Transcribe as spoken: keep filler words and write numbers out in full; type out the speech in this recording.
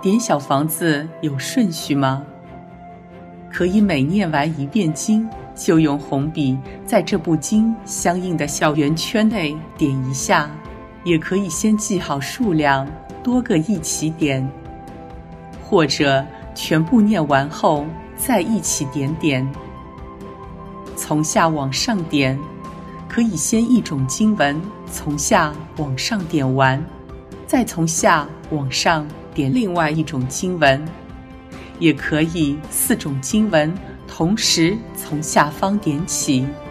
点小房子有顺序吗？可以每念完一遍经，就用红笔在这部经相应的小圆圈内点一下，也可以先记好数量，多个一起点，或者全部念完后再一起点点。从下往上点，可以先一种经文从下往上点完，再从下往上点另外一种经文，也可以四种经文同时从下方点起。